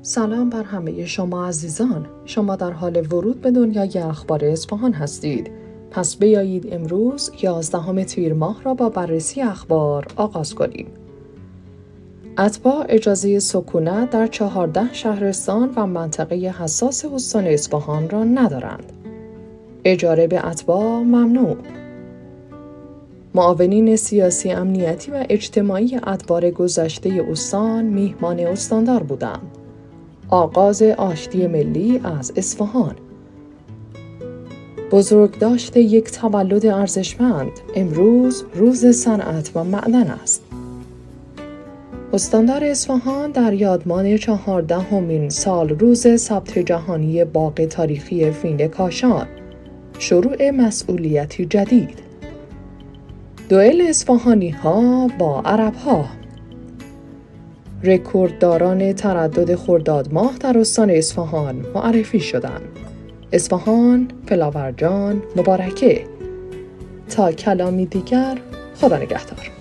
سلام بر همه شما عزیزان. شما در حال ورود به دنیای اخبار اصفهان هستید. پس بیایید امروز 11 تیر ماه را با بررسی اخبار آغاز کنیم. اتباع اجازه سکونت در 14 شهرستان و منطقه حساس استان اصفهان را ندارند. اجاره به اتباع ممنوع. معاونین سیاسی، امنیتی و اجتماعی ادوار گذشته استان میهمان استاندار بودند. آغاز آشتی ملی از اصفهان. بزرگداشت یک تولد ارزشمند. امروز روز صنعت و معدن است. استاندار اصفهان در یادمان 14مین سال روز ثبت جهانی باغ تاریخی فیل کاشان. شروع مسئولیتی جدید. دوئل اصفهانی ها با عرب ها. رکوردداران تردد خرداد ماه در استان اصفهان معرفی شدند. اصفهان، فلاورجان، مبارکه. تا کلامی دیگر، خدا نگهدار.